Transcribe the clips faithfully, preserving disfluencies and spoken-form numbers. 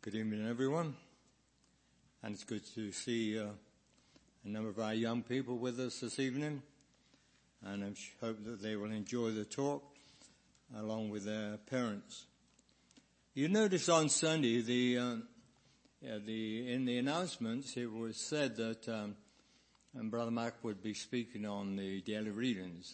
Good evening, everyone. And it's good to see uh, a number of our young people with us this evening. And I hope that they will enjoy the talk along with their parents. You notice on Sunday, the, uh, yeah, the in the announcements, it was said that um, and Brother Mac would be speaking on the daily readings.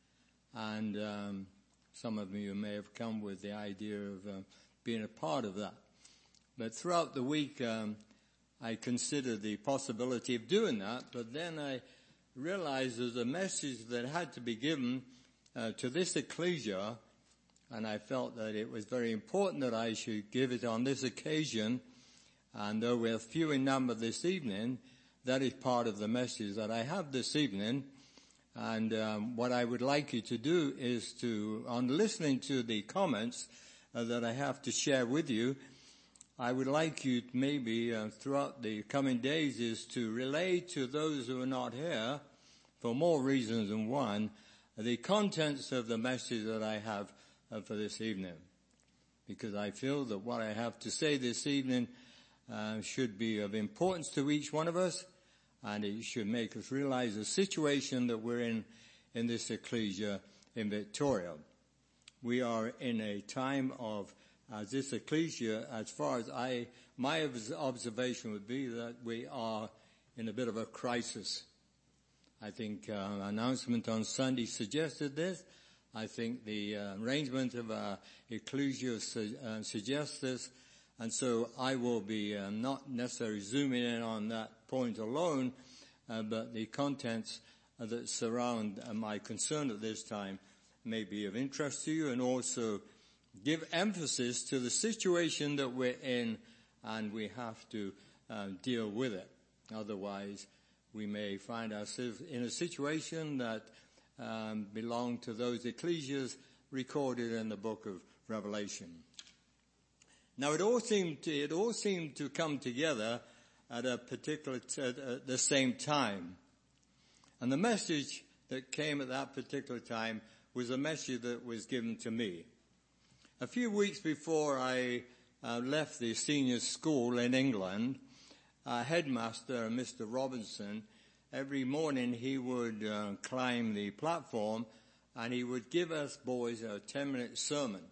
And um, some of you may have come with the idea of uh, being a part of that. But throughout the week, um, I considered the possibility of doing that, but then I realized there's a message that had to be given uh, to this ecclesia, and I felt that it was very important that I should give it on this occasion. And though we're few in number this evening, that is part of the message that I have this evening. And um, what I would like you to do is to, on listening to the comments uh, that I have to share with you, I would like you maybe uh, throughout the coming days is to relay to those who are not here, for more reasons than one, the contents of the message that I have uh, for this evening. Because I feel that what I have to say this evening uh, should be of importance to each one of us, and it should make us realize the situation that we're in in this ecclesia in Victoria. We are in a time of As this ecclesia, as far as I, my observation would be that we are in a bit of a crisis. I think uh, announcement on Sunday suggested this. I think the uh, arrangement of our ecclesia su- uh, suggests this. And so I will be uh, not necessarily zooming in on that point alone, uh, but the contents uh, that surround uh, my concern at this time may be of interest to you, and also give emphasis to the situation that we're in, and we have to uh, deal with it. Otherwise, we may find ourselves in a situation that um, belong to those ecclesias recorded in the book of Revelation. Now, it all seemed to, it all seemed to come together at a particular t- at the same time, and the message that came at that particular time was a message that was given to me. A few weeks before I uh, left the senior school in England, our headmaster, Mister Robinson, every morning he would uh, climb the platform and he would give us boys a ten-minute sermon.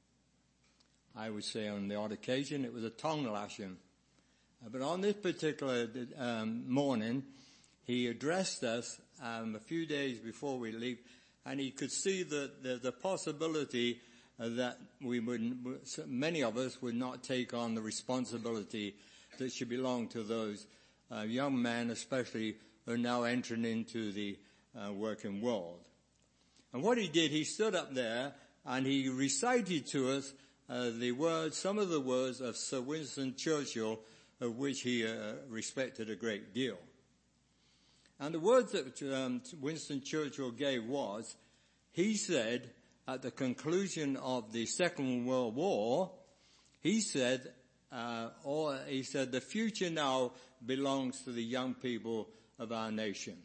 I would say on the odd occasion it was a tongue lashing. Uh, but on this particular um, morning, he addressed us um, a few days before we leave, and he could see that the, the possibility Uh, that we would, many of us would not take on the responsibility that should belong to those uh, young men, especially who are now entering into the uh, working world. And what he did, he stood up there and he recited to us uh, the words, some of the words of Sir Winston Churchill, of which he uh, respected a great deal. And the words that um, Winston Churchill gave was, he said, at the conclusion of the Second World War, he said, uh, or he said, the future now belongs to the young people of our nation.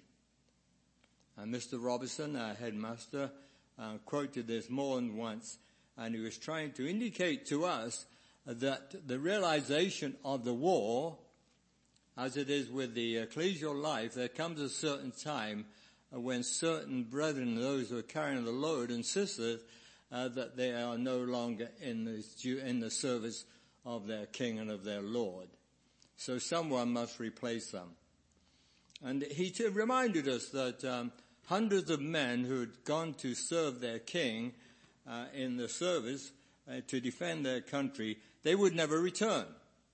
And Mister Robinson, our headmaster, uh, quoted this more than once, and he was trying to indicate to us that the realization of the war, as it is with the ecclesial life, there comes a certain time when certain brethren, those who are carrying the load, insisted uh, that they are no longer in the, in the service of their king and of their Lord. So someone must replace them. And he t- reminded us that um, hundreds of men who had gone to serve their king uh, in the service uh, to defend their country, they would never return.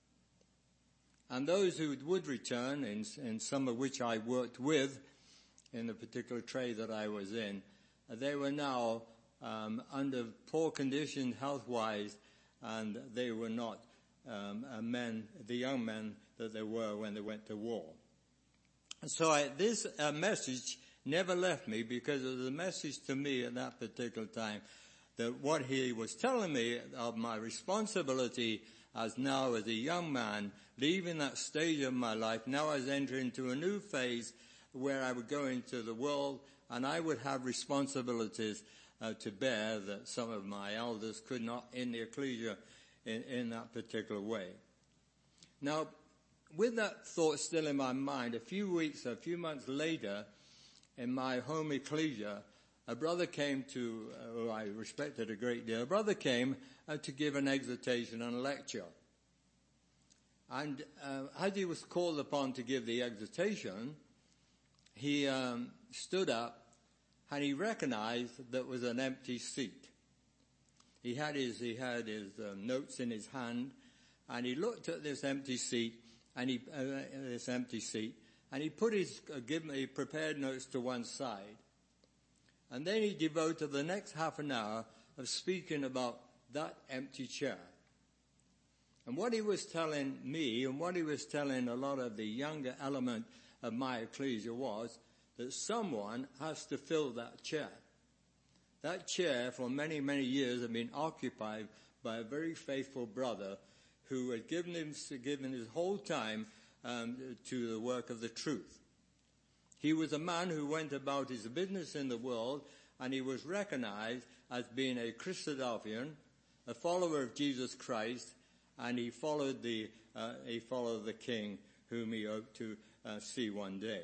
And those who would return, in, in some of which I worked with, in the particular trade that I was in, uh, they were now um, under poor condition health-wise, and they were not um, uh, men, the young men that they were when they went to war. And so I, this uh, message never left me, because it was a message to me at that particular time that what he was telling me of my responsibility as now as a young man, leaving that stage of my life, now I was entering into a new phase where I would go into the world and I would have responsibilities uh, to bear that some of my elders could not in the ecclesia in, in that particular way. Now, with that thought still in my mind, a few weeks, a few months later, in my home ecclesia, a brother came to, uh, who I respected a great deal, a brother came uh, to give an exhortation and a lecture. And uh, as he was called upon to give the exhortation, he um, stood up and he recognized there was an empty seat. He had his, he had his uh, notes in his hand, and he looked at this empty seat, and he, uh, this empty seat, and he put his, uh, given, he prepared notes to one side. And then he devoted the next half an hour of speaking about that empty chair. And what he was telling me, and what he was telling a lot of the younger element of my ecclesia, was that someone has to fill that chair. That chair for many, many years had been occupied by a very faithful brother who had given him, given his whole time um, to the work of the truth. He was a man who went about his business in the world, and he was recognized as being a Christadelphian, a follower of Jesus Christ, and he followed the uh, he followed the King whom he hoped to uh, see one day.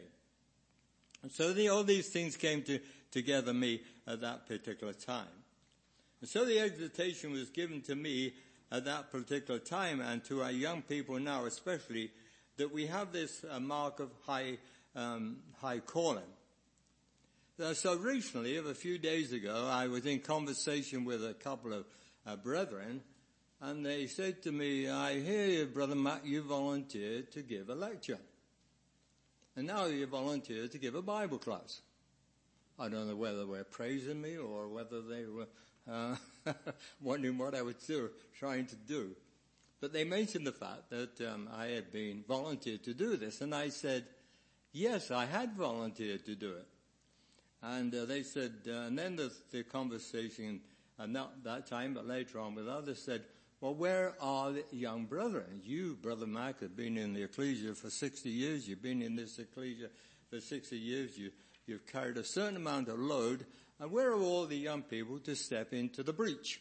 And so the, all these things came to, together me at that particular time. And so the exhortation was given to me at that particular time, and to our young people now especially, that we have this uh, mark of high um, high calling. Uh, so recently, a few days ago, I was in conversation with a couple of uh, brethren, and they said to me, I hear you, Brother Matt, you volunteered to give a lecture. And now you volunteered to give a Bible class. I don't know whether they were praising me or whether they were uh, wondering what I was do, trying to do. But they mentioned the fact that um, I had been volunteered to do this. And I said, yes, I had volunteered to do it. And uh, they said, uh, and then the, the conversation, uh, not that time, but later on with others, said, well, where are the young brethren? You, Brother Mac, have been in the ecclesia for sixty years. You've been in this ecclesia for sixty years. You, you've carried a certain amount of load. And where are all the young people to step into the breach?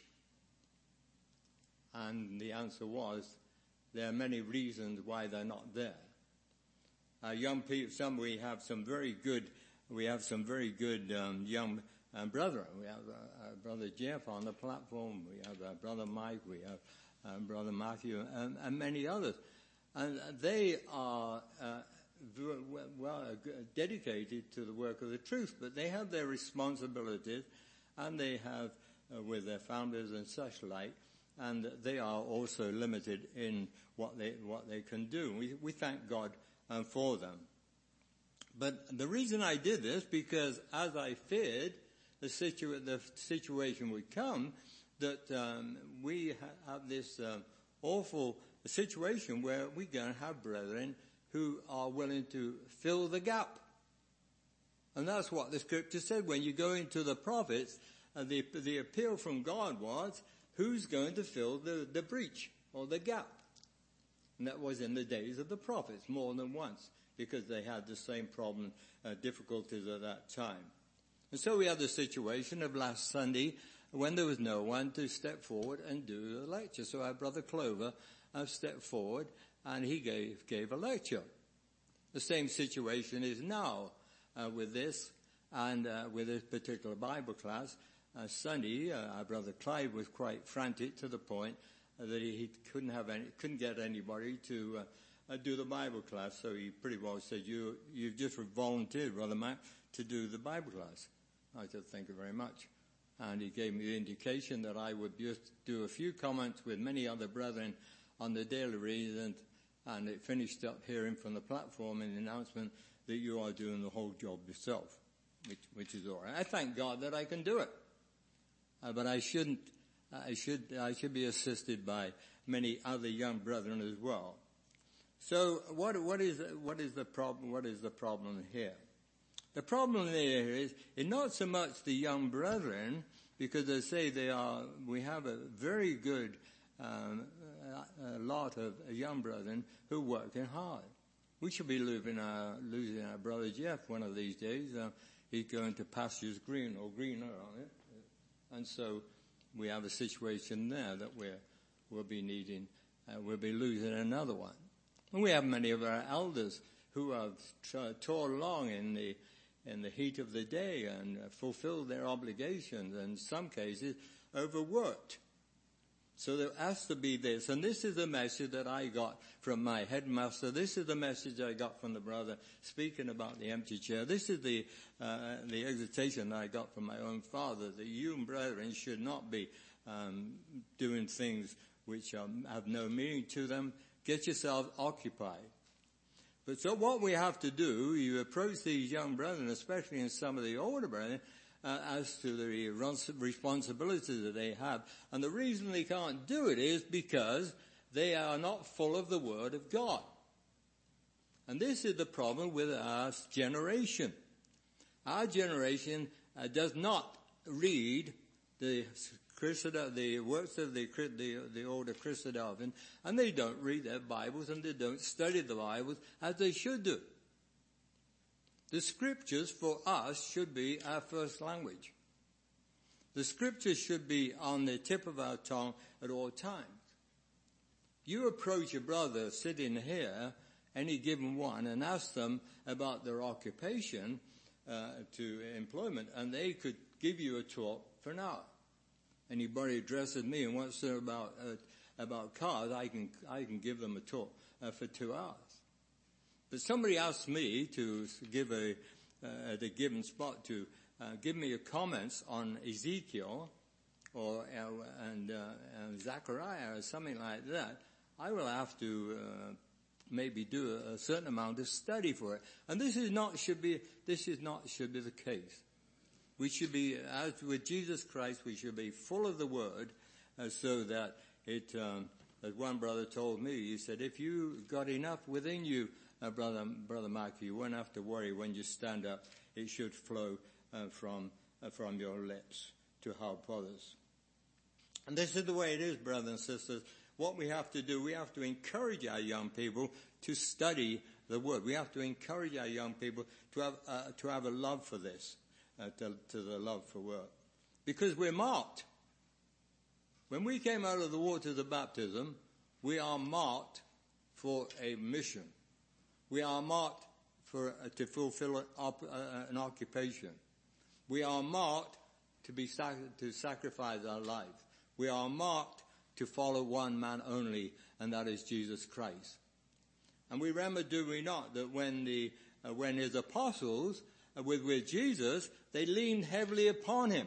And the answer was, there are many reasons why they're not there. Uh, young people, some we have some very good, we have some very good um, young um, brethren. We have uh, uh, Brother Jeff on the platform. We have uh, Brother Mike. We have um, Brother Matthew, and, and many others. And they are uh, well uh, dedicated to the work of the truth, but they have their responsibilities, and they have uh, with their founders and such like, and they are also limited in what they what they can do. We, we thank God um, for them. But the reason I did this, because as I feared the, situa- the situation would come, that um, we ha- have this um, awful situation where we're going to have brethren who are willing to fill the gap. And that's what the scripture said. When you go into the prophets, uh, the, the appeal from God was, who's going to fill the, the breach or the gap? And that was in the days of the prophets more than once, because they had the same problem, uh, difficulties at that time. And so we had the situation of last Sunday when there was no one to step forward and do the lecture. So our brother Clover uh, stepped forward and he gave, gave a lecture. The same situation is now uh, with this and uh, with this particular Bible class. Uh, Sunday, uh, our brother Clive was quite frantic to the point uh, that he, he couldn't have any, couldn't get anybody to uh, uh, do the Bible class. So he pretty well said, "You, you've just volunteered, Brother Matt, to do the Bible class." I said, "Thank you very much." And he gave me the indication that I would just do a few comments with many other brethren on the daily reading, and it finished up hearing from the platform an announcement that you are doing the whole job yourself, which, which is all right. I thank God that I can do it. Uh, but I shouldn't, I should, I should be assisted by many other young brethren as well. So what, what is, what is the problem, what is the problem here? The problem there is, is not so much the young brethren, because they say they are, we have a very good, um, a, a lot of young brethren who are working hard. We should be losing our, losing our brother Jeff one of these days. Uh, he's going to pastures green or greener on it. And so we have a situation there that we're, we'll be needing, uh, we'll be losing another one. And we have many of our elders who have t- toiled along in the in the heat of the day and uh, fulfilled their obligations, and in some cases overworked. So there has to be this, and this is the message that I got from my headmaster. This is the message I got from the brother speaking about the empty chair. This is the uh, the exhortation I got from my own father, that you and brethren should not be um, doing things which um, have no meaning to them. Get yourselves occupied. But so what we have to do, you approach these young brethren, especially in some of the older brethren, uh, as to the responsibilities that they have. And the reason they can't do it is because they are not full of the Word of God. And this is the problem with our generation. Our generation uh, does not read the the works of the, the, the older Christadelphian, and they don't read their Bibles and they don't study the Bibles as they should do. The Scriptures for us should be our first language. The Scriptures should be on the tip of our tongue at all times. You approach a brother sitting here, any given one, and ask them about their occupation uh, to employment, and they could give you a talk for an hour. Anybody addresses me and wants to know about uh, about cars, I can I can give them a talk uh, for two hours. But somebody asks me to give a uh, at a given spot to uh, give me a comments on Ezekiel or uh, and, uh, and Zechariah or something like that, I will have to uh, maybe do a, a certain amount of study for it. And this is not should be this is not should be the case. We should be, as with Jesus Christ, we should be full of the Word, uh, so that it, um, as one brother told me, he said, if you got enough within you, uh, brother, brother Mark, you won't have to worry when you stand up. It should flow uh, from uh, from your lips to help others. And this is the way it is, brothers and sisters. What we have to do, we have to encourage our young people to study the Word. We have to encourage our young people to have uh, to have a love for this. Uh, to, to the love for work. Because we're marked. When we came out of the waters of baptism, we are marked for a mission. We are marked for uh, to fulfill an, op, uh, an occupation. We are marked to be sac- to sacrifice our life. We are marked to follow one man only, and that is Jesus Christ. And we remember, do we not, that when the uh, when his apostles With, with Jesus, they leaned heavily upon him.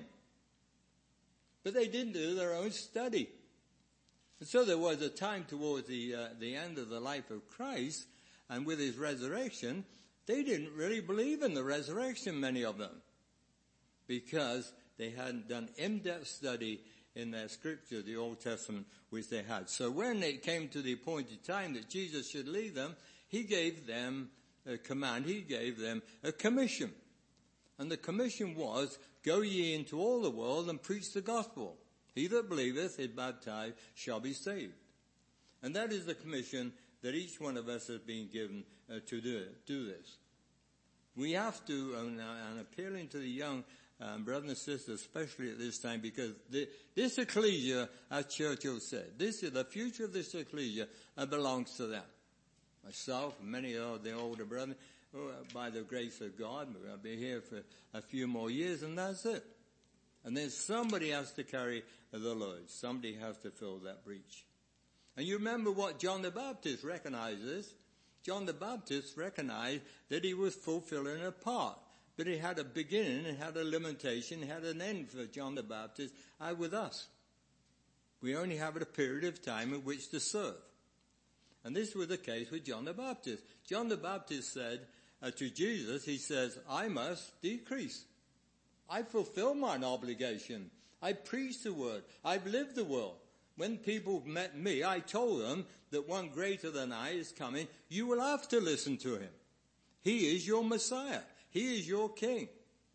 But they didn't do their own study. And so there was a time towards the, uh, the end of the life of Christ, and with his resurrection, they didn't really believe in the resurrection, many of them, because they hadn't done in-depth study in their scripture, the Old Testament, which they had. So when it came to the appointed time that Jesus should leave them, he gave them a command, he gave them a commission. And the commission was, go ye into all the world and preach the gospel. He that believeth is baptized shall be saved. And that is the commission that each one of us has been given uh, to do, do this. We have to, and, uh, and appealing to the young um, brothers and sisters, especially at this time, because the, this ecclesia, as Churchill said, this is the future of this ecclesia uh, belongs to them. Myself, many of the older brethren, oh, by the grace of God, I'll be here for a few more years, and that's it. And then somebody has to carry the load. Somebody has to fill that breach. And you remember what John the Baptist recognizes. John the Baptist recognized that he was fulfilling a part. But it had a beginning, it had a limitation, it had an end for John the Baptist, and with us. We only have a period of time in which to serve. And this was the case with John the Baptist. John the Baptist said uh, to Jesus, he says, I must decrease. I fulfill mine obligation. I preach the word. I've lived the word. When people met me, I told them that one greater than I is coming. You will have to listen to him. He is your Messiah. He is your King.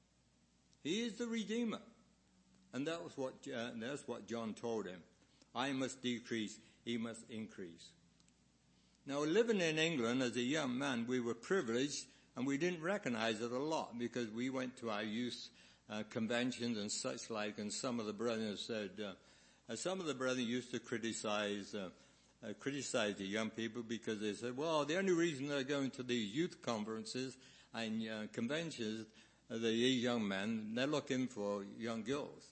He is the Redeemer. And that was what, uh, that's what John told him. I must decrease. He must increase. Now, living in England as a young man, we were privileged, and we didn't recognize it a lot because we went to our youth uh, conventions and such like, and some of the brethren said, uh, uh, some of the brethren used to criticize uh, uh, criticize the young people because they said, well, the only reason they're going to these youth conferences and uh, conventions, uh, the young men, they're looking for young girls.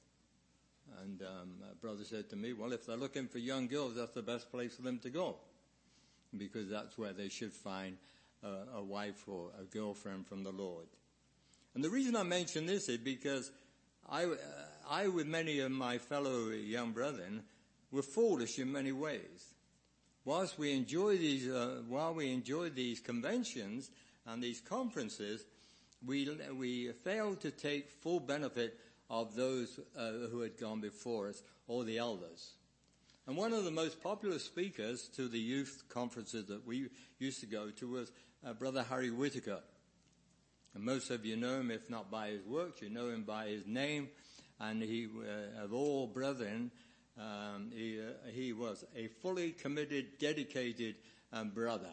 And um, my brother said to me, well, if they're looking for young girls, that's the best place for them to go, because that's where they should find uh, a wife or a girlfriend from the Lord. And the reason I mention this is because I, uh, I, with many of my fellow young brethren, were foolish in many ways. Whilst we enjoy these, uh, while we enjoy these conventions and these conferences, we we failed to take full benefit of those uh, who had gone before us, or the elders. And one of the most popular speakers to the youth conferences that we used to go to was uh, Brother Harry Whitaker. And most of you know him, if not by his works, you know him by his name. And he, uh, of all brethren, um, he, uh, he was a fully committed, dedicated um, brother.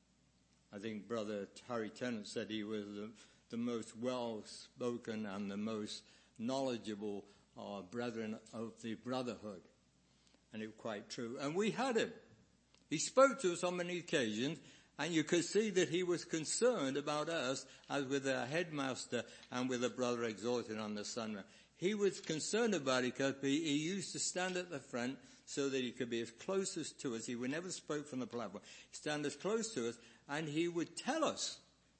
I think Brother Harry Tennant said he was the, the most well-spoken and the most knowledgeable uh, brethren of the brotherhood. And it was quite true. And we had him. He spoke to us on many occasions, and you could see that he was concerned about us as with a headmaster and with a brother exhorting on the Sunday. He was concerned about it because he, he used to stand at the front so that he could be as close as to us. He would never spoke from the platform. He'd stand as close to us, and he would tell us.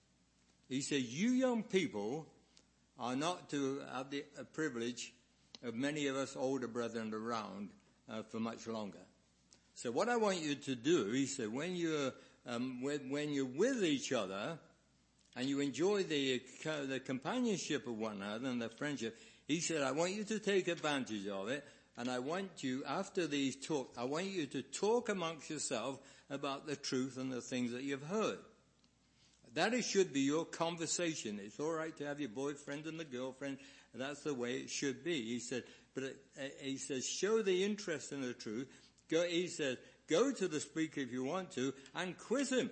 He said, you young people are not to have the uh, privilege of many of us older brethren around uh, for much longer. So what I want you to do, he said, when you're um, when, when you're with each other and you enjoy the uh, the companionship of one another and the friendship, he said, I want you to take advantage of it, and I want you, after these talks, I want you to talk amongst yourself about the truth and the things that you've heard. That it should be your conversation. It's all right to have your boyfriend and the girlfriend. That's the way it should be. He said, but it, he says, show the interest in the truth. Go, he said, go to the speaker if you want to and quiz him.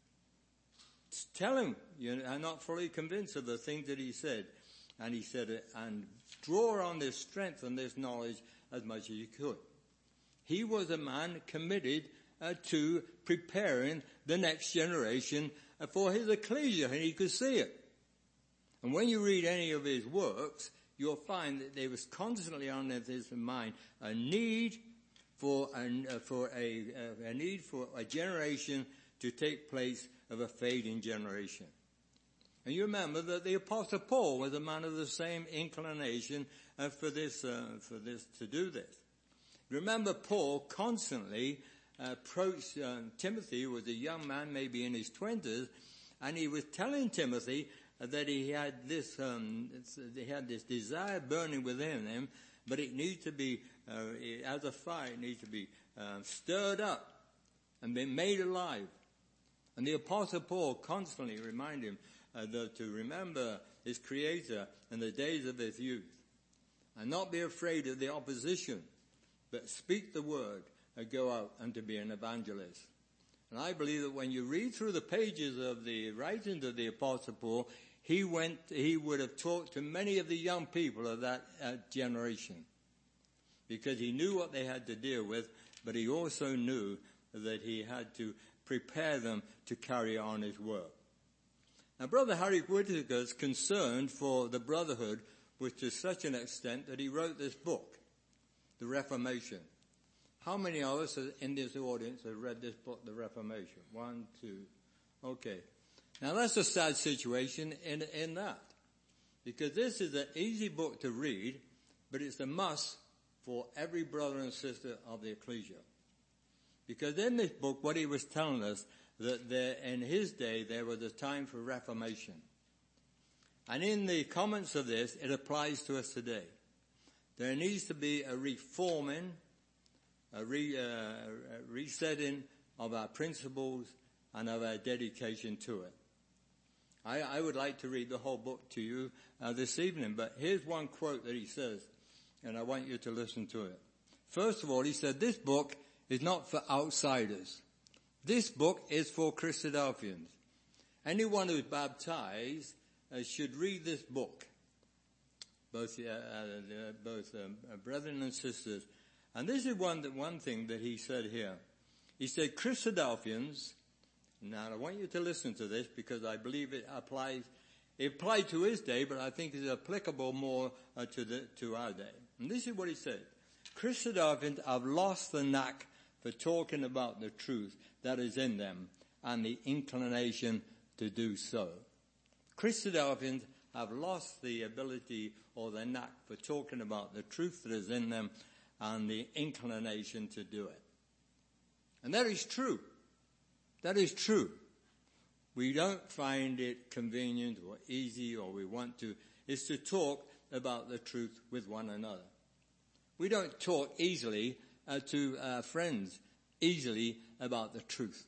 Tell him you're not fully convinced of the things that he said. And he said, and draw on this strength and this knowledge as much as you could. He was a man committed uh, to preparing the next generation for his ecclesia, and he could see it. And when you read any of his works, you'll find that there was constantly on his mind a need for a, uh, for a, uh, a need for a generation to take place of a fading generation. And you remember that the Apostle Paul was a man of the same inclination uh, for this, uh, for this to do this. Remember, Paul constantly approached uh, Timothy, who was a young man, maybe in his twenties, and he was telling Timothy uh, that he had this, um, he had this desire burning within him, but it needs to be, uh, as a fire, it needs to be uh, stirred up and be made alive. And the Apostle Paul constantly reminded him uh, that to remember his Creator in the days of his youth, and not be afraid of the opposition, but speak the word, go out and to be an evangelist. And I believe that when you read through the pages of the writings of the Apostle Paul, he went, he would have talked to many of the young people of that uh, generation, because he knew what they had to deal with, but he also knew that he had to prepare them to carry on his work. Now, Brother Harry Whitaker's concern for the brotherhood was to such an extent that he wrote this book, The Reformation. How many of us in this audience have read this book, The Reformation? One, two. Okay. Now that's a sad situation in, in that. Because this is an easy book to read, but it's a must for every brother and sister of the ecclesia. Because in this book, what he was telling us, that there, in his day, there was a time for reformation. And in the comments of this, it applies to us today. There needs to be a reforming, a, re, uh, a resetting of our principles and of our dedication to it. I, I would like to read the whole book to you uh, this evening, but here's one quote that he says, and I want you to listen to it. First of all, he said, this book is not for outsiders. This book is for Christadelphians. Anyone who's baptized uh, should read this book. Both, uh, uh, both um, uh, brethren and sisters. And this is one, that one thing that he said here. He said, Christadelphians, now I want you to listen to this because I believe it applies, it applied to his day, but I think it's applicable more uh, to the, to our day. And this is what he said. Christadelphians have lost the knack for talking about the truth that is in them and the inclination to do so. Christadelphians have lost the ability or the knack for talking about the truth that is in them and the inclination to do it. And that is true. That is true. We don't find it convenient or easy or we want to, is to talk about the truth with one another. We don't talk easily uh, to uh, friends, easily about the truth,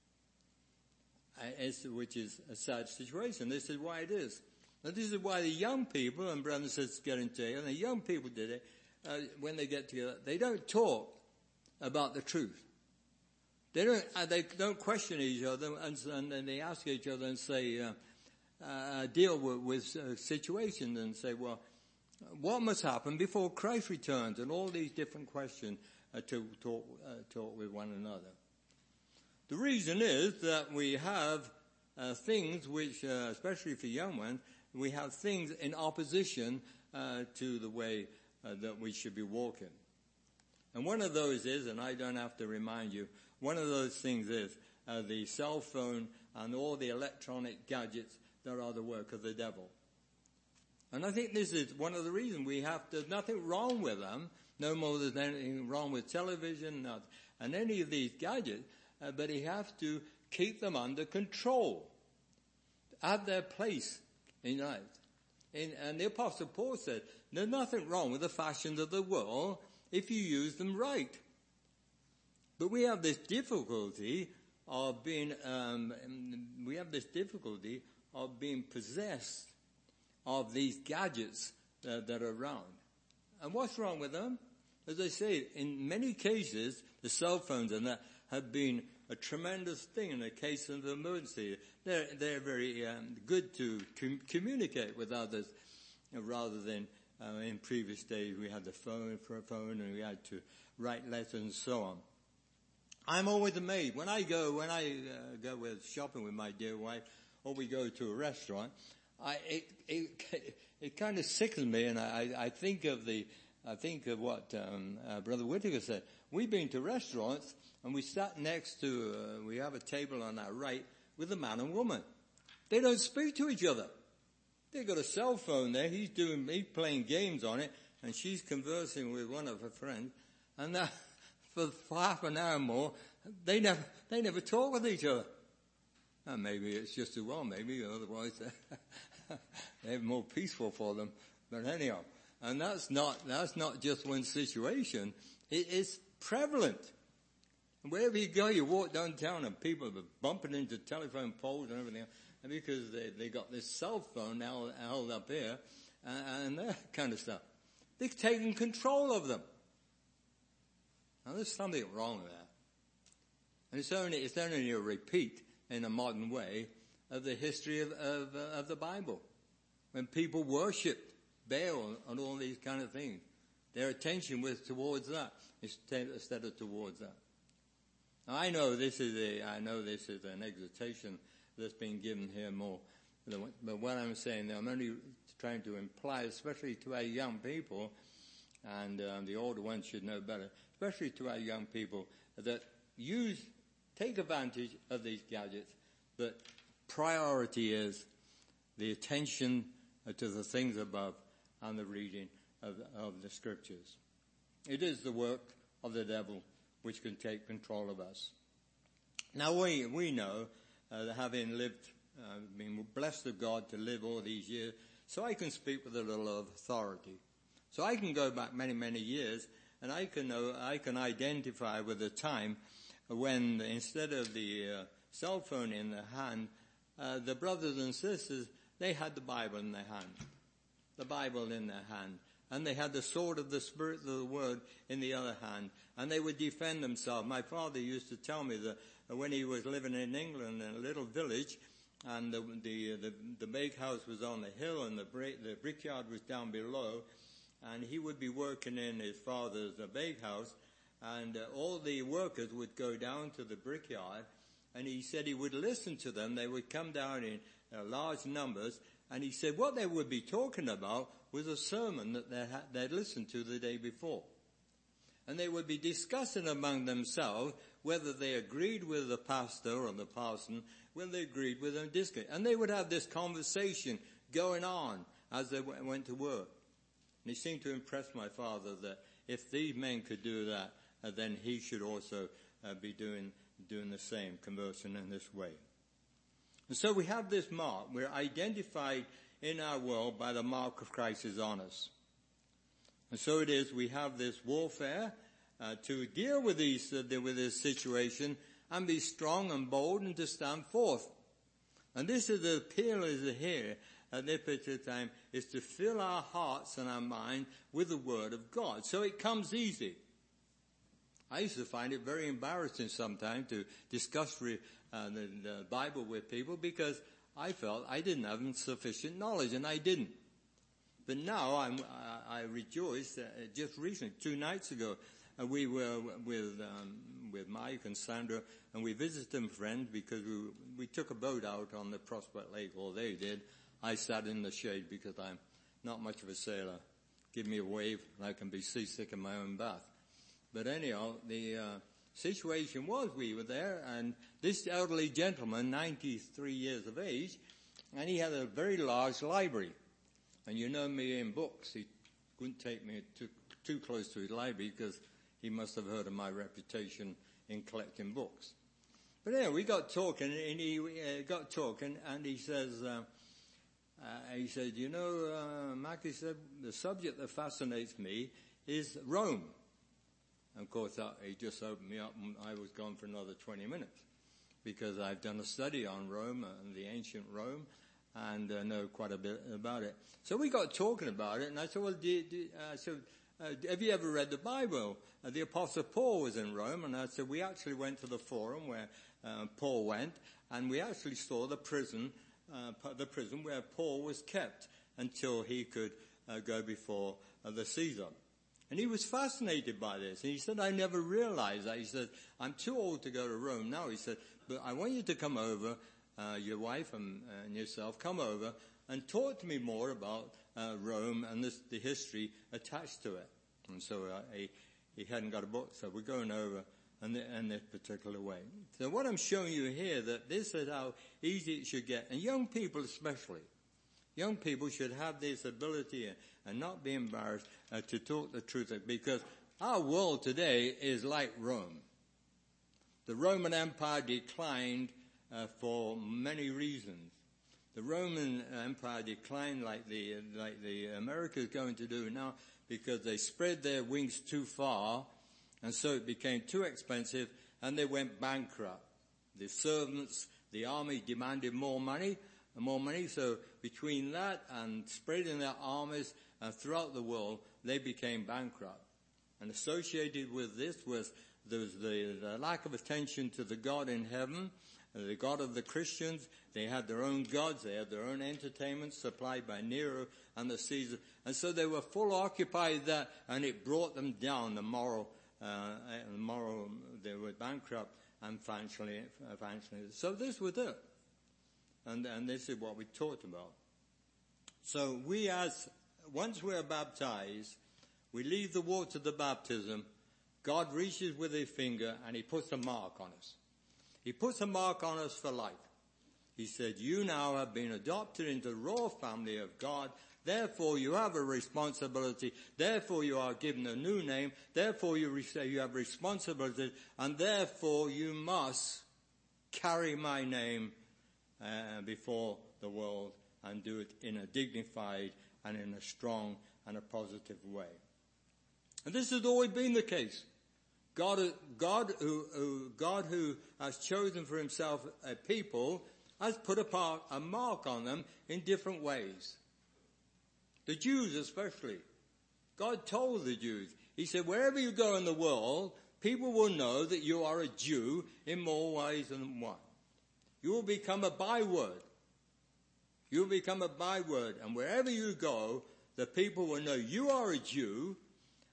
uh, as, which is a sad situation. This is why it is. Now, this is why the young people, and brothers and sisters get into it, and the young people did it, uh, when they get together, they don't talk about the truth. They don't, uh, they don't question each other, and, and, and they ask each other and say, uh, uh, deal with, with uh, situations and say, well, what must happen before Christ returns? And all these different questions uh, to talk, uh, talk with one another. The reason is that we have uh, things which, uh, especially for young ones, we have things in opposition uh, to the way uh, that we should be walking. And one of those is, and I don't have to remind you, one of those things is uh, the cell phone and all the electronic gadgets that are the work of the devil. And I think this is one of the reasons we have to, there's nothing wrong with them, no more than anything wrong with television not, and any of these gadgets, uh, but you have to keep them under control, at their place in life. In, and the Apostle Paul said, there's nothing wrong with the fashions of the world if you use them right. But we have this difficulty of being, um, we have this difficulty of being possessed of these gadgets uh, that are around. And what's wrong with them? As I say, in many cases, the cell phones and that have been a tremendous thing in the case of emergency. They're, they're very um, good to com- communicate with others, uh, rather than uh, in previous days we had the phone for a phone and we had to write letters and so on. I'm always amazed when I go when I uh, go with shopping with my dear wife, or we go to a restaurant. I it it, it kind of sickens me, and I, I think of the I think of what um, uh, Brother Whittaker said. We've been to restaurants and we sat next to uh, we have a table on our right with a man and woman. They don't speak to each other. They've got a cell phone there. He's doing he's playing games on it, and she's conversing with one of her friends, and that. For half an hour more, they never, they never talk with each other. And maybe it's just as well, maybe, otherwise they're more peaceful for them. But anyhow, and that's not, that's not just one situation. It is prevalent. And wherever you go, you walk downtown and people are bumping into telephone poles and everything else, and because they, they got this cell phone now held up here, and, and that kind of stuff. They've taken control of them. Now, there's something wrong with that. And it's only, it's only a repeat in a modern way of the history of, of, uh, of the Bible. When people worshipped Baal and all these kind of things, their attention was towards that instead of towards that. Now, I know this is a, I know this is an exhortation that's been given here more. But what I'm saying, I'm only trying to imply, especially to our young people, and um, the older ones should know better, especially to our young people, that use, take advantage of these gadgets, but priority is the attention to the things above and the reading of, of the scriptures. It is the work of the devil which can take control of us. Now we, we know, uh, having lived, uh, been blessed of God to live all these years, so I can speak with a little authority. So I can go back many, many years, and I can know, I can identify with a time when instead of the uh, cell phone in the hand, uh, the brothers and sisters, they had the Bible in their hand, the Bible in their hand, and they had the sword of the Spirit of the Word in the other hand, and they would defend themselves. My father used to tell me that when he was living in England in a little village, and the the the, the bakehouse was on the hill, and the brick, the brickyard was down below. And he would be working in his father's uh, bakehouse, and uh, all the workers would go down to the brickyard, and he said he would listen to them. They would come down in uh, large numbers, and he said what they would be talking about was a sermon that they had, they'd listened to the day before. And they would be discussing among themselves whether they agreed with the pastor or the parson, whether they agreed with them, disagreed. And they would have this conversation going on as they w- went to work. And it seemed to impress my father that if these men could do that, uh, then he should also uh, be doing doing the same, conversing in this way. And so we have this mark. We're identified in our world by the mark of Christ is on us. And so it is, we have this warfare uh, to deal with these uh, with this situation and be strong and bold and to stand forth. And this is the appeal is here at this particular time, is to fill our hearts and our mind with the Word of God. So it comes easy. I used to find it very embarrassing sometimes to discuss re, uh, the, the Bible with people because I felt I didn't have sufficient knowledge, and I didn't. But now I'm, I, I rejoice. Uh, just recently, two nights ago, uh, we were with um, with Mike and Sandra, and we visited them friends because we we took a boat out on the Prospect Lake, or they did. I sat in the shade because I'm not much of a sailor. Give me a wave, and I can be seasick in my own bath. But anyhow, the uh, situation was we were there, and this elderly gentleman, ninety-three years of age, and he had a very large library. And you know me in books, he wouldn't take me too, too close to his library because he must have heard of my reputation in collecting books. But anyway, we got talking, and he uh, got talking, and he says, uh, uh, he said, you know, uh, Mac, he said, the subject that fascinates me is Rome. And of course, uh, he just opened me up, and I was gone for another twenty minutes because I've done a study on Rome and the ancient Rome, and uh, know quite a bit about it. So we got talking about it, and I said, well, do, do, uh, so, uh, have you ever read the Bible? Uh, the Apostle Paul was in Rome, and I said, we actually went to the forum where uh, Paul went, and we actually saw the prison, uh, the prison where Paul was kept until he could uh, go before uh, the Caesar. And he was fascinated by this. And he said, I never realized that. He said, I'm too old to go to Rome now. He said, but I want you to come over, uh, your wife and, uh, and yourself, come over and talk to me more about uh, Rome and this, the history attached to it. And so uh, he, he hadn't got a book, so we're going over in, the, in this particular way. So what I'm showing you here, that this is how easy it should get. And young people especially. Young people should have this ability and not be embarrassed uh, to talk the truth, because our world today is like Rome. The Roman Empire declined uh, for many reasons. The Roman Empire declined like the like the America is going to do now because they spread their wings too far, and so it became too expensive, and they went bankrupt. The servants, the army demanded more money. more money, so between that and spreading their armies uh, throughout the world, they became bankrupt. And associated with this was, there was the, the lack of attention to the God in heaven, uh, the God of the Christians. They had their own gods, they had their own entertainments supplied by Nero and the Caesar, and so they were full occupied that, and it brought them down, the moral, uh, the moral, they were bankrupt and financially, uh, financially. So this was it. And, and this is what we talked about. So we as, once we're baptized, we leave the water of the baptism, God reaches with his finger and he puts a mark on us. He puts a mark on us for life. He said, you now have been adopted into the royal family of God. Therefore you have a responsibility. Therefore you are given a new name. Therefore you, re- you have responsibility. And therefore you must carry my name Uh, before the world and do it in a dignified and in a strong and a positive way. And this has always been the case. God, God, who, who, God who has chosen for himself a people has put a, part, a mark on them in different ways. The Jews especially. God told the Jews, he said, wherever you go in the world, people will know that you are a Jew in more ways than one. You will become a byword. You will become a byword. And wherever you go, the people will know you are a Jew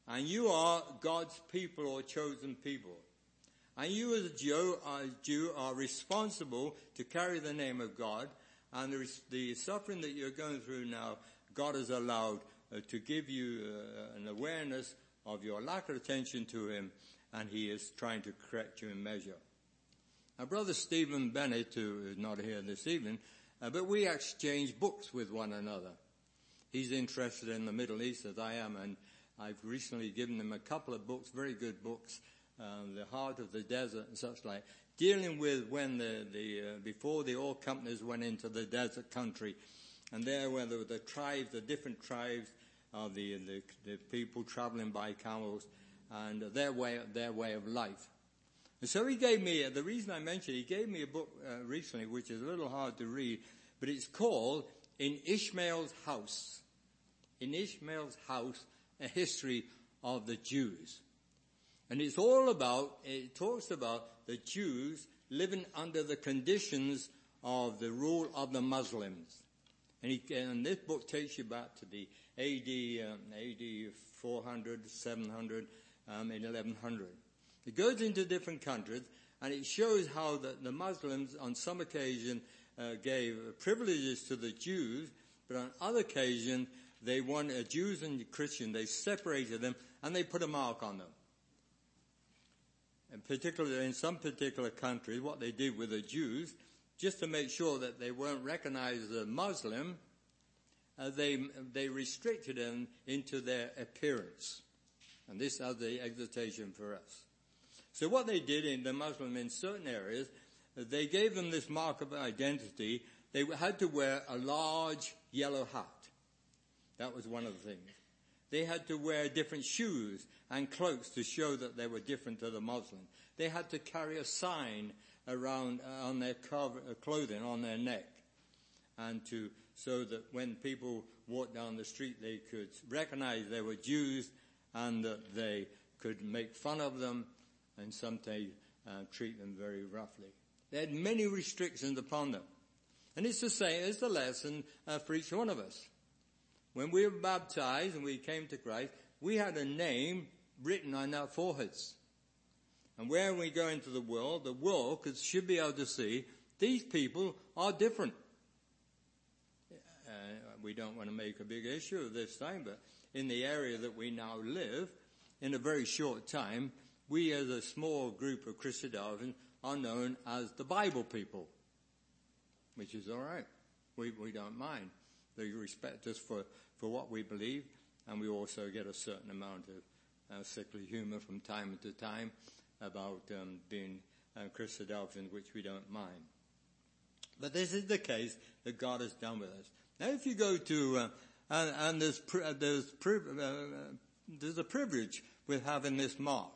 And you are God's people or chosen people. And you as a Jew are, Jew are responsible to carry the name of God. And the, the suffering that you're going through now, God has allowed uh, to give you uh, an awareness of your lack of attention to him. And he is trying to correct you in measure. Now, Brother Stephen Bennett, who is not here this evening, uh, but we exchange books with one another. He's interested in the Middle East as I am, and I've recently given him a couple of books, very good books, uh, The Heart of the Desert and such like, dealing with when the, the uh, before the oil companies went into the desert country, and there where there were the tribes, the different tribes of the, the, the people traveling by camels, and their way, their way of life. And so he gave me, the reason I mentioned, he gave me a book uh, recently, which is a little hard to read, but it's called In Ishmael's House. In Ishmael's House, a history of the Jews. And it's all about, it talks about the Jews living under the conditions of the rule of the Muslims. And, he, and this book takes you back to the A D, um, A D four hundred, seven hundred, um, and eleven hundred. It goes into different countries, and it shows how the, the Muslims on some occasion uh, gave privileges to the Jews, but on other occasions they wanted uh, Jews and Christians, they separated them, and they put a mark on them. And particularly in some particular countries, what they did with the Jews, just to make sure that they weren't recognized as a Muslim, uh, they they restricted them into their appearance. And this has the exhortation for us. So what they did in the Muslim in certain areas, they gave them this mark of identity. They had to wear a large yellow hat. That was one of the things. They had to wear different shoes and cloaks to show that they were different to the Muslim. They had to carry a sign around uh, on their cover, uh, clothing, on their neck, and to so that when people walked down the street, they could recognize they were Jews and that they could make fun of them and sometimes uh, treat them very roughly. They had many restrictions upon them. And it's the same as the lesson uh, for each one of us. When we were baptized and we came to Christ, we had a name written on our foreheads. And where we go into the world, the world could, should be able to see these people are different. Uh, we don't want to make a big issue of this time, but in the area that we now live, in a very short time, we as a small group of Christadelphians are known as the Bible people, which is all right. We, we don't mind. They respect us for, for what we believe, and we also get a certain amount of uh, sickly humor from time to time about um, being uh, Christadelphians, which we don't mind. But this is the case that God has done with us. Now, if you go to, uh, and, and there's pri- there's pri- uh, there's a privilege with having this mark.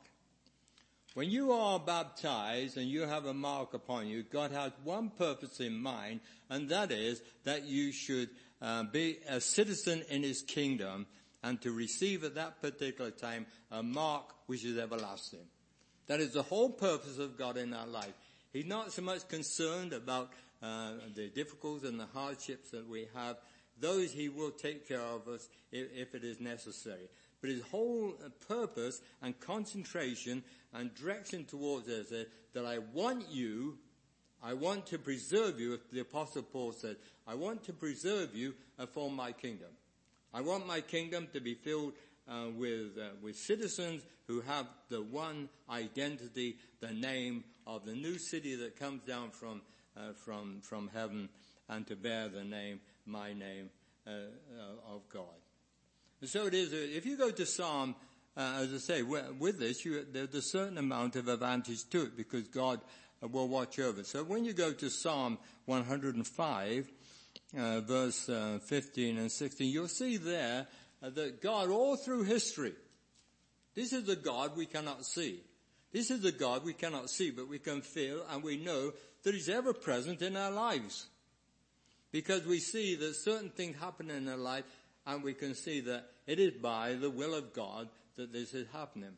When you are baptized and you have a mark upon you, God has one purpose in mind, and that is that you should uh, be a citizen in his kingdom and to receive at that particular time a mark which is everlasting. That is the whole purpose of God in our life. He's not so much concerned about uh, the difficulties and the hardships that we have. Those he will take care of us if, if it is necessary. But his whole purpose and concentration and direction towards us is that I want you, I want to preserve you, as the Apostle Paul said, I want to preserve you for my kingdom. I want my kingdom to be filled uh, with uh, with citizens who have the one identity, the name of the new city that comes down from uh, from from heaven, and to bear the name, my name, uh, uh, of God. And so it is. If you go to Psalm, uh, as I say, with this, you, there's a certain amount of advantage to it because God uh, will watch over it. So when you go to Psalm one hundred five, uh, verse uh, fifteen and sixteen, you'll see there uh, that God, all through history, this is the God we cannot see. This is the God we cannot see, but we can feel and we know that he's ever present in our lives. Because we see that certain things happen in our life, and we can see that it is by the will of God that this is happening.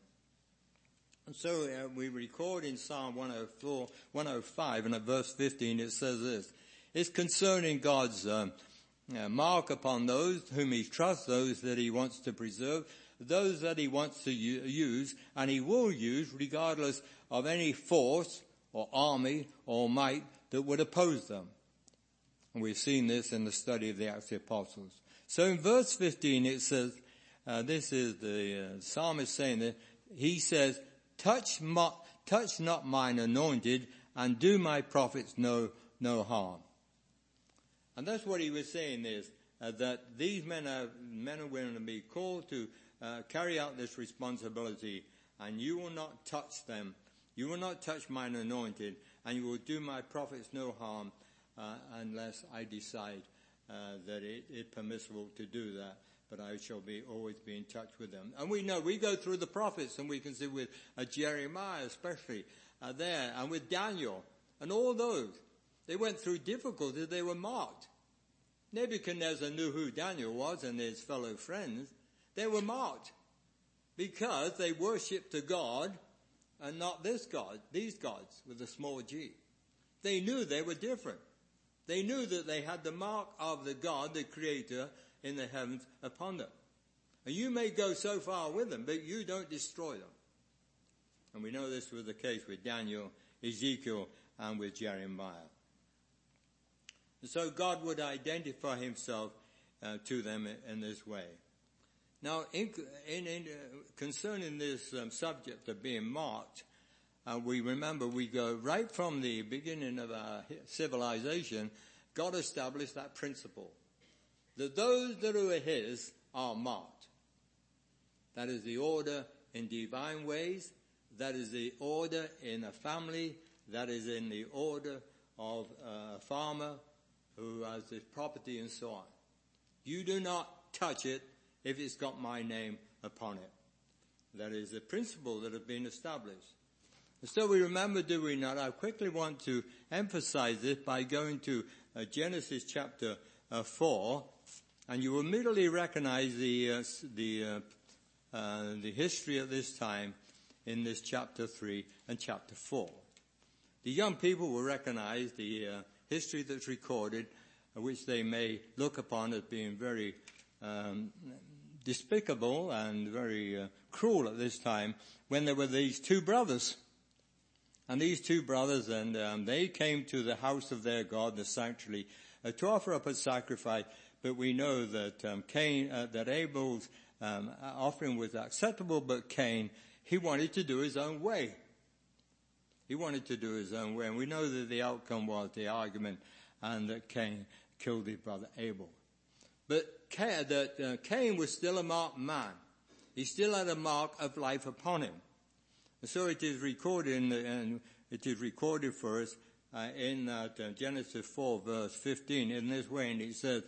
And so uh, we record in Psalm one oh four, one oh five, and at verse fifteen it says this. It's concerning God's um, uh, mark upon those whom he trusts, those that he wants to preserve. those that he wants to use, and he will use regardless of any force or army or might that would oppose them. And we've seen this in the study of the Acts of the Apostles. So in verse fifteen it says, uh, this is the uh, psalmist saying that, he says, touch, my, touch not mine anointed, and do my prophets no, no harm. And that's what he was saying is, uh, that these men are, men and women will be called to uh, carry out this responsibility, and you will not touch them. You will not touch mine anointed, and you will do my prophets no harm, uh, unless I decide uh, that it is permissible to do that. But I shall be always be in touch with them. And we know, we go through the prophets, and we can see with uh, Jeremiah especially uh, there, and with Daniel, and all those. They went through difficulties, they were marked. Nebuchadnezzar knew who Daniel was and his fellow friends. They were marked because they worshipped a God and not this God, these gods with a small g. They knew they were different. They knew that they had the mark of the God, the Creator, in the heavens upon them. And you may go so far with them, but you don't destroy them. And we know this was the case with Daniel, Ezekiel, and with Jeremiah. And so God would identify himself uh, to them in, in this way. Now, in, in, in uh, concerning this um, subject of being marked, uh, we remember we go right from the beginning of our civilization, God established that principle, that those that are his are marked. That is the order in divine ways. That is the order in a family. That is in the order of a farmer who has his property and so on. You do not touch it if it's got my name upon it. That is the principle that has been established. And so we remember, do we not? I quickly want to emphasize this by going to uh, Genesis chapter uh, four, and you will immediately recognize the uh, the uh, uh, the history at this time in this chapter three and chapter four. The young people will recognize the uh, history that's recorded, uh, which they may look upon as being very um, despicable and very uh, cruel at this time, when there were these two brothers. And these two brothers, and um, they came to the house of their God, the sanctuary, uh, to offer up a sacrifice. But we know that um, Cain, uh, that Abel's um, offering was acceptable, but Cain, he wanted to do his own way. He wanted to do his own way. And we know that the outcome was the argument, and that Cain killed his brother Abel. But Cain, that uh, Cain was still a marked man. He still had a mark of life upon him. And so it is recorded, in the, and it is recorded for us uh, in that uh, Genesis four, verse fifteen, in this way, and it says,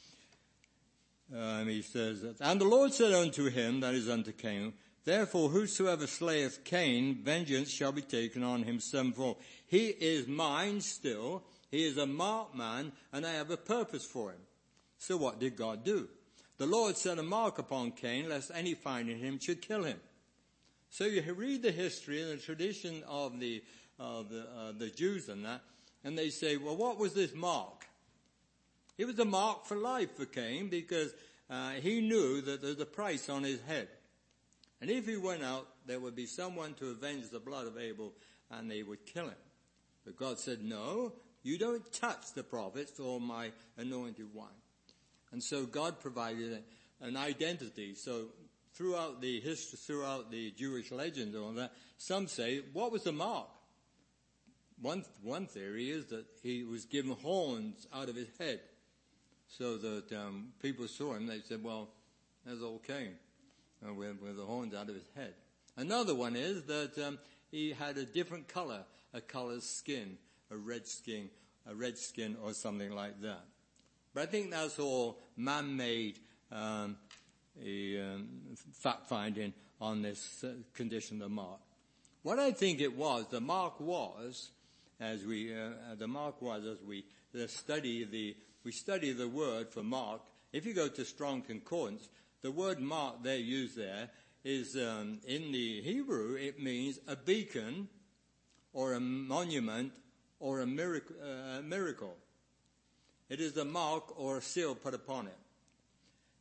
um, he says, and the Lord said unto him, that is unto Cain, therefore whosoever slayeth Cain, vengeance shall be taken on him sevenfold. He is mine still, he is a marked man, and I have a purpose for him. So what did God do? The Lord set a mark upon Cain, lest any finding him should kill him. So you read the history and the tradition of the uh, the, uh, the Jews and that, and they say, well, what was this mark? It was a mark for life for Cain, because uh, he knew that there's a price on his head. And if he went out, there would be someone to avenge the blood of Abel, and they would kill him. But God said, no, you don't touch the prophets or my anointed one. And so God provided an identity. So throughout the history, throughout the Jewish legends and all that, some say, what was the mark? One, one theory is that he was given horns out of his head, so that um, people saw him, they said, well, there's old Cain, uh, with, with the horns out of his head. Another one is that um, he had a different color, a colored skin, a red skin, a red skin or something like that. But I think that's all man-made um, a, um, fact-finding on this uh, condition of mark. What I think it was, the mark was, as we, uh, the mark was as we uh, study the, we study the word for mark. If you go to Strong Concordance, the word mark they use there is, um, in the Hebrew, it means a beacon or a monument or a miracle. Uh, miracle. It is a mark or a seal put upon it.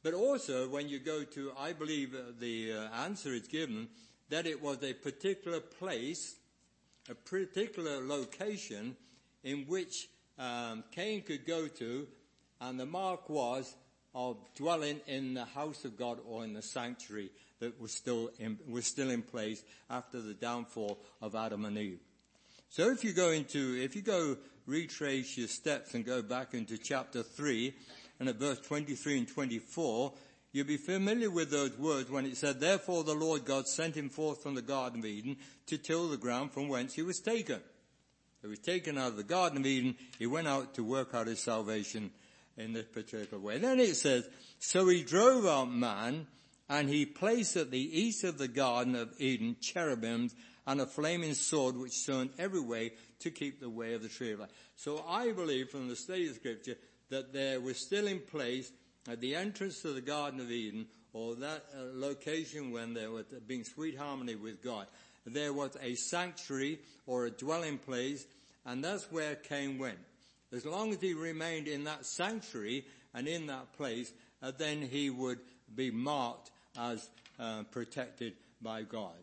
But also, when you go to, I believe uh, the uh, answer is given, that it was a particular place, a particular location in which um, Cain could go to, and the mark was of dwelling in the house of God or in the sanctuary that was still in, was still in place after the downfall of Adam and Eve. So if you go into, if you go retrace your steps and go back into chapter three, and at verse twenty-three and twenty-four, you'll be familiar with those words when it said, therefore the Lord God sent him forth from the Garden of Eden to till the ground from whence he was taken. He was taken out of the Garden of Eden. He went out to work out his salvation in this particular way. Then it says, so he drove out man, and he placed at the east of the Garden of Eden cherubims and a flaming sword which turned every way to keep the way of the tree of life. So I believe from the study of Scripture that there was still in place at the entrance to the Garden of Eden, or that uh, location when they were being sweet harmony with God, there was a sanctuary or a dwelling place, and that's where Cain went. As long as he remained in that sanctuary and in that place, uh, then he would be marked as uh, protected by God.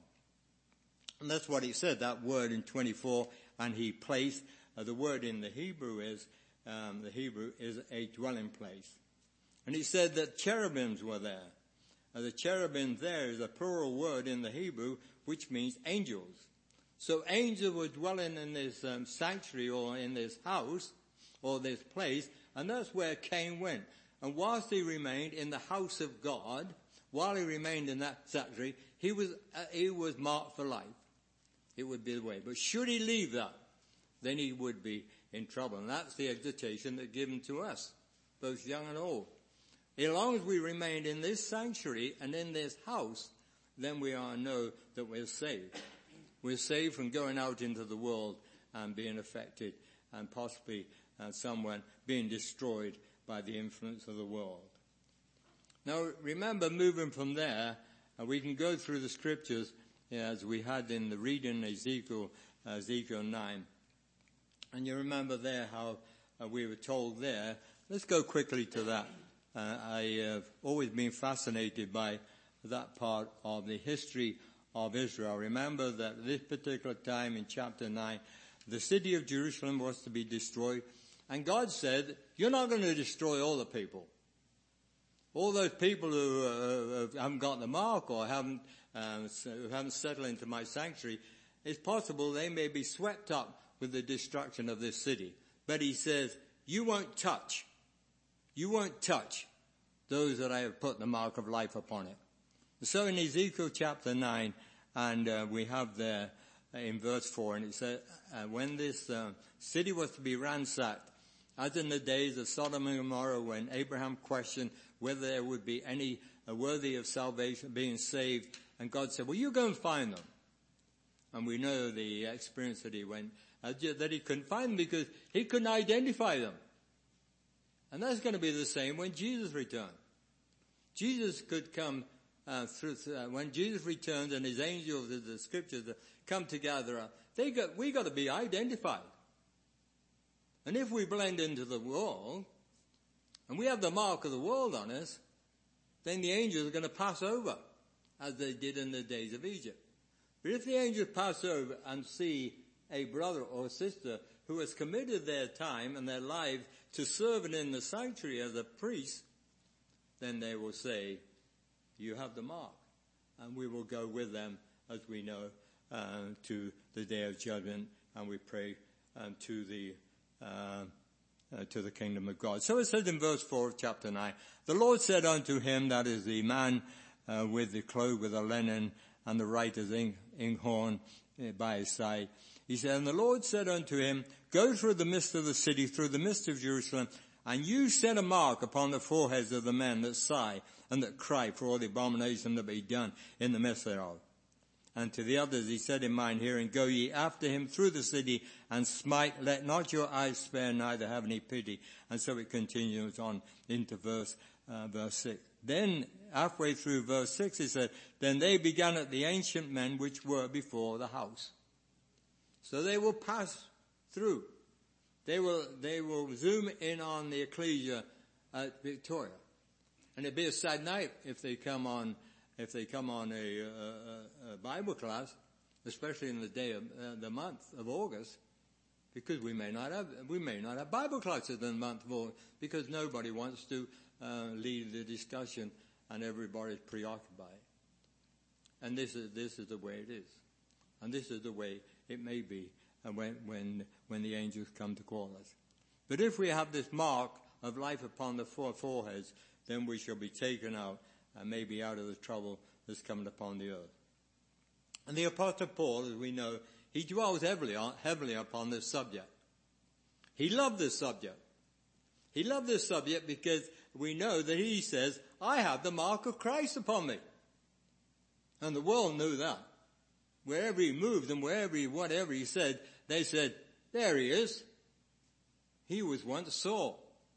And that's what he said, that word in twenty-four, and he placed, uh, the word in the Hebrew is, um, the Hebrew is a dwelling place. And he said that cherubims were there. Uh, the cherubim there is a plural word in the Hebrew, which means angels. So angels were dwelling in this um, sanctuary or in this house, or this place, and that's where Cain went. And whilst he remained in the house of God, while he remained in that sanctuary, he was uh, he was marked for life. It would be the way. But should he leave that, then he would be in trouble. And that's the exhortation that's given to us, both young and old. As long as we remain in this sanctuary and in this house, then we are know that we're saved. We're saved from going out into the world and being affected and possibly uh, someone being destroyed by the influence of the world. Now remember, moving from there, uh, we can go through the scriptures uh, as we had in the reading Ezekiel, uh, Ezekiel nine. And you remember there how uh, we were told there. Let's go quickly to that. Uh, I have always been fascinated by that part of the history of Israel. Remember that at this particular time in chapter nine, the city of Jerusalem was to be destroyed. And God said, you're not going to destroy all the people. All those people who uh, haven't got the mark or haven't, uh, who haven't settled into my sanctuary, it's possible they may be swept up with the destruction of this city. But he says, you won't touch. You won't touch those that I have put the mark of life upon it. So in Ezekiel chapter nine, and uh, we have there uh, in verse four, and it says, uh, when this uh, city was to be ransacked, as in the days of Sodom and Gomorrah, when Abraham questioned whether there would be any uh, worthy of salvation being saved, and God said, well, you go and find them. And we know the experience that he went, uh, that he couldn't find them because he couldn't identify them. And that's going to be the same when Jesus returns. Jesus could come uh, through, uh, when Jesus returns and his angels, the, the scriptures uh, come together, uh, they got, we got to be identified. And if we blend into the world, and we have the mark of the world on us, then the angels are going to pass over, as they did in the days of Egypt. But if the angels pass over and see a brother or sister who has committed their time and their lives to serving in the sanctuary as a priest, then they will say, you have the mark. And we will go with them, as we know, uh, to the day of judgment, and we pray um, to the uh, uh, to the kingdom of God. So it says in verse four of chapter nine, the Lord said unto him, that is the man uh, with the cloak with the linen and the writer's ink, inkhorn uh, by his side. He said, and the Lord said unto him, go through the midst of the city, through the midst of Jerusalem, and you set a mark upon the foreheads of the men that sigh and that cry for all the abomination that be done in the midst thereof. And to the others he said in mine hearing, go ye after him through the city and smite, let not your eyes spare, neither have any pity. And so it continues on into verse, uh, verse six. Then halfway through verse six he said, then they began at the ancient men which were before the house. So they will pass through. They will, they will zoom in on the ecclesia at Victoria. And it'd be a sad night if they come on, if they come on a, a, a Bible class, especially in the day of uh, the month of August, because we may not have, we may not have Bible classes in the month of August, because nobody wants to uh, lead the discussion and everybody's preoccupied. And this is, this is the way it is. And this is the way it may be when, when, when the angels come to call us. But if we have this mark of life upon the four foreheads, then we shall be taken out and maybe out of the trouble that's coming upon the earth. And the Apostle Paul, as we know, he dwells heavily, on, heavily upon this subject. He loved this subject. He loved this subject because we know that he says, I have the mark of Christ upon me. And the world knew that. Wherever he moved and wherever he, whatever he said, they said, there he is. He was once Saul.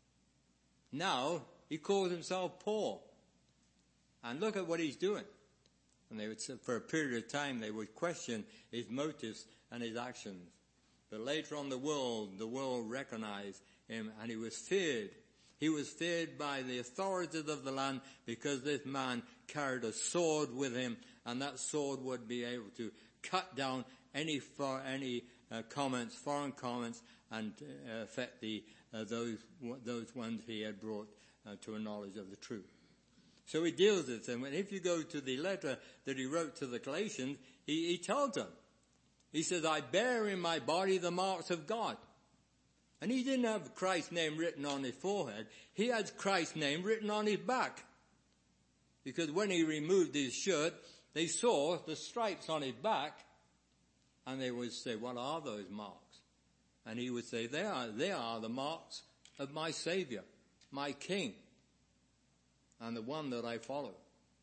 Now he calls himself Paul. And look at what he's doing. And they would, for a period of time, they would question his motives and his actions. But later on, the world, the world recognized him, and he was feared. He was feared by the authorities of the land because this man carried a sword with him, and that sword would be able to cut down any for, any uh, comments, foreign comments, and uh, affect the uh, those those ones he had brought uh, to a knowledge of the truth. So he deals with them. And if you go to the letter that he wrote to the Galatians, he, he tells them. He says, I bear in my body the marks of God. And he didn't have Christ's name written on his forehead. He had Christ's name written on his back. Because when he removed his shirt, they saw the stripes on his back. And they would say, what are those marks? And he would say, they are, they are the marks of my Savior, my King, and the one that I follow.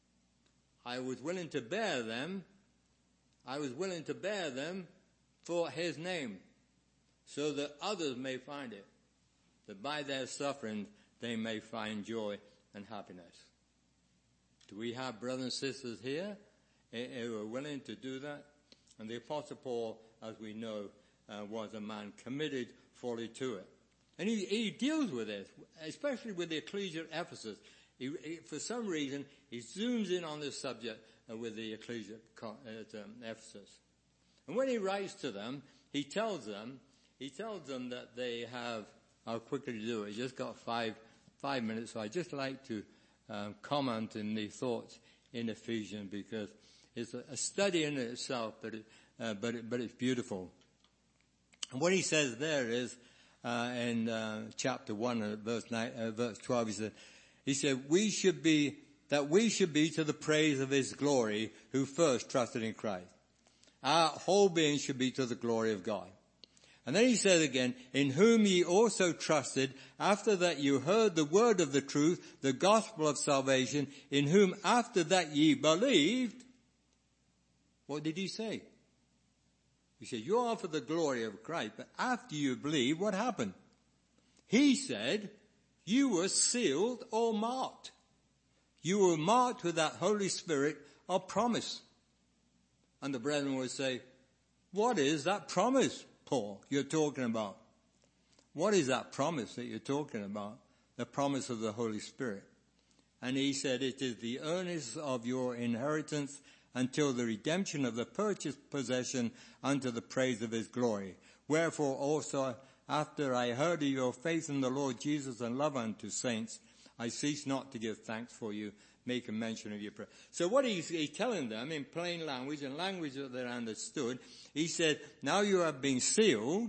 I was willing to bear them. I was willing to bear them for his name, so that others may find it, that by their suffering they may find joy and happiness. Do we have brothers and sisters here who are willing to do that? And the Apostle Paul, as we know, uh, was a man committed fully to it. And he, he deals with this, especially with the ecclesia at Ephesus. He, he, for some reason, he zooms in on this subject uh, with the ecclesia at um, Ephesus. And when he writes to them, he tells them, he tells them that they have, I'll quickly do it, I just got five, five minutes, so I'd just like to um, comment in the thoughts in Ephesians, because it's a, a study in itself, but it, uh, but it, but it's beautiful. And what he says there is, uh, in uh, chapter one, uh, verse nine, uh, verse twelve, he said, he said, we should be, that we should be to the praise of his glory who first trusted in Christ. Our whole being should be to the glory of God. And then he says again, in whom ye also trusted, after that you heard the word of the truth, the gospel of salvation, in whom after that ye believed. What did he say? He said, you are for the glory of Christ, but after you believe, what happened? He said, you were sealed or marked. You were marked with that Holy Spirit of promise. And the brethren would say, what is that promise, Paul, you're talking about? What is that promise that you're talking about? The promise of the Holy Spirit. And he said, it is the earnest of your inheritance until the redemption of the purchased possession unto the praise of his glory. Wherefore also, after I heard of your faith in the Lord Jesus and love unto saints, I cease not to give thanks for you, making mention of your prayer. So what he's, he's telling them in plain language, and language that they understood, he said, now you have been sealed.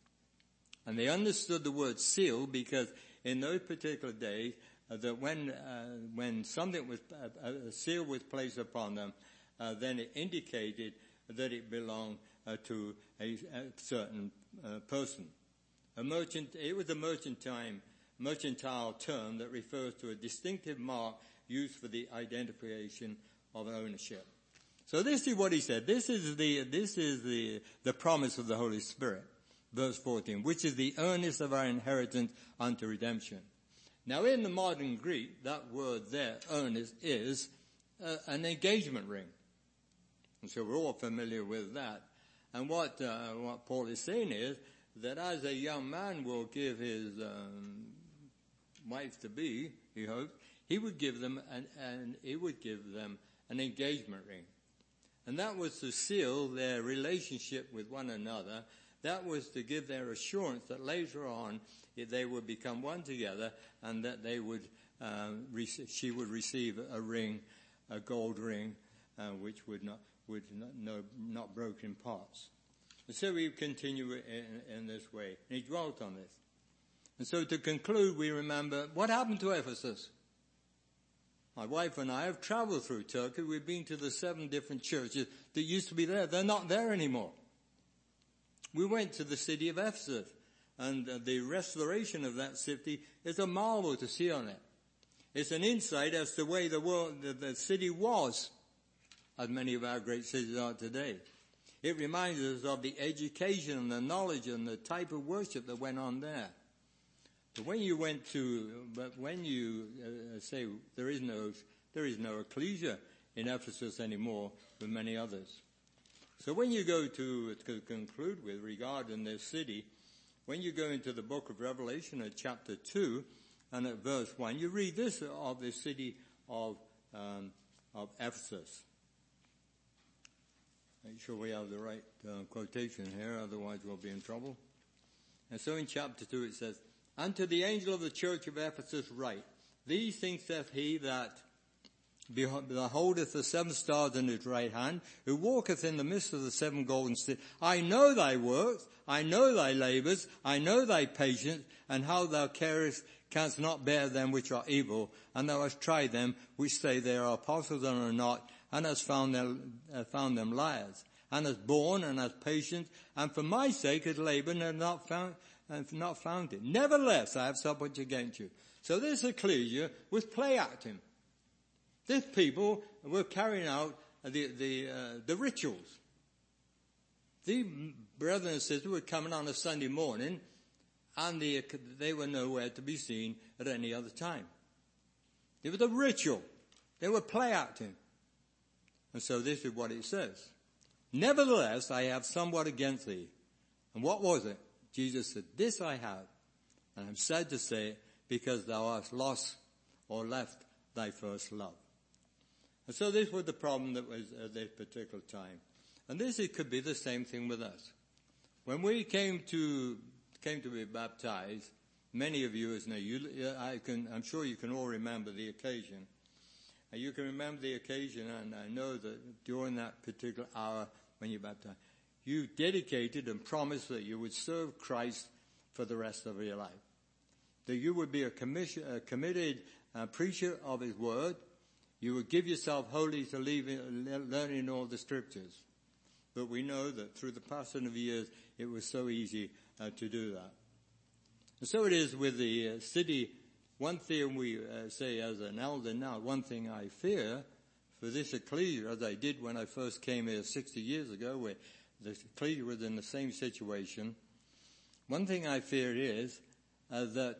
And they understood the word sealed because in those particular days, uh, that when uh, when something was, uh, a seal was placed upon them, uh, then it indicated that it belonged uh, to a, a certain uh, person. A merchant, it was a mercantile, mercantile term that refers to a distinctive mark used for the identification of ownership. So this is what he said. This is the, this is the, the promise of the Holy Spirit. Verse fourteen, which is the earnest of our inheritance unto redemption. Now in the modern Greek, that word there, earnest, is uh, an engagement ring. And so we're all familiar with that. And what, uh, what Paul is saying is that as a young man will give his um, wife to be, he hopes, he would give them an, and he would give them an engagement ring. And that was to seal their relationship with one another. That was to give their assurance that later on they would become one together, and that they would, um, rec- she would receive a ring, a gold ring, uh, which would not, would not, no, not broke in parts. And so we continue in, in this way. And he dwelt on this. And so to conclude, we remember what happened to Ephesus. My wife and I have traveled through Turkey. We've been to the seven different churches that used to be there. They're not there anymore. We went to the city of Ephesus, and the restoration of that city is a marvel to see on it. It's an insight as to the way the world, the, the city was, as many of our great cities are today. It reminds us of the education and the knowledge and the type of worship that went on there. But when you went to, but when you uh, say there is no, there is no ecclesia in Ephesus anymore with many others. So when you go to, to conclude with regarding this city, when you go into the book of Revelation at chapter two and at verse one, you read this of the city of, um, of Ephesus. Make sure we have the right uh, quotation here, otherwise we'll be in trouble. And so in chapter two it says, "And to the angel of the church of Ephesus write, These things saith he that beholdeth the seven stars in his right hand, who walketh in the midst of the seven golden cities. I know thy works, I know thy labours, I know thy patience, and how thou carest, canst not bear them which are evil, and thou hast tried them which say they are apostles and are not, and hast found them, uh, found them liars, and hast borne and hast patience, and for my sake hast laboured and have not found, and not found it. Nevertheless, I have somewhat against you." So this ecclesia was play acting. These people were carrying out the the, uh, the rituals. The brethren and sisters were coming on a Sunday morning, and the, they were nowhere to be seen at any other time. It was a ritual. They were play acting. And so this is what it says. "Nevertheless, I have somewhat against thee." And what was it? Jesus said, "This I have, and I'm sad to say it, because thou hast lost or left thy first love." And so this was the problem that was at this particular time. And this, it could be the same thing with us. When we came to, came to be baptized, many of you, as know, you, I can, I'm sure you can all remember the occasion. And you can remember the occasion, and I know that during that particular hour when you baptized, you dedicated and promised that you would serve Christ for the rest of your life. That you would be a, commission, a committed uh, preacher of his word. You would give yourself wholly to learning all the scriptures. But we know that through the passing of years, it was so easy uh, to do that. And so it is with the uh, city. One thing we uh, say as an elder now, one thing I fear for this ecclesia, as I did when I first came here sixty years ago, where the ecclesia was in the same situation. One thing I fear is uh, that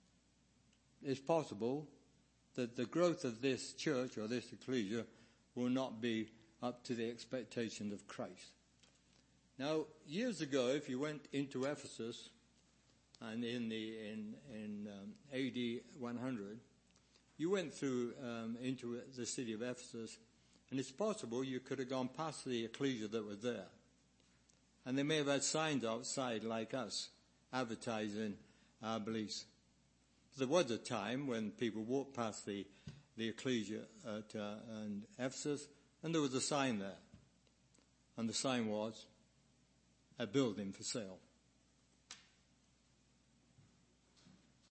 it's possible that the growth of this church or this ecclesia will not be up to the expectations of Christ. Now, years ago, if you went into Ephesus, and in the in in um, A D one hundred, you went through um, into the city of Ephesus, and it's possible you could have gone past the ecclesia that was there, and they may have had signs outside like us, advertising our beliefs. There was a time when people walked past the, the ecclesia at uh, and Ephesus, and there was a sign there. And the sign was, "A building for sale."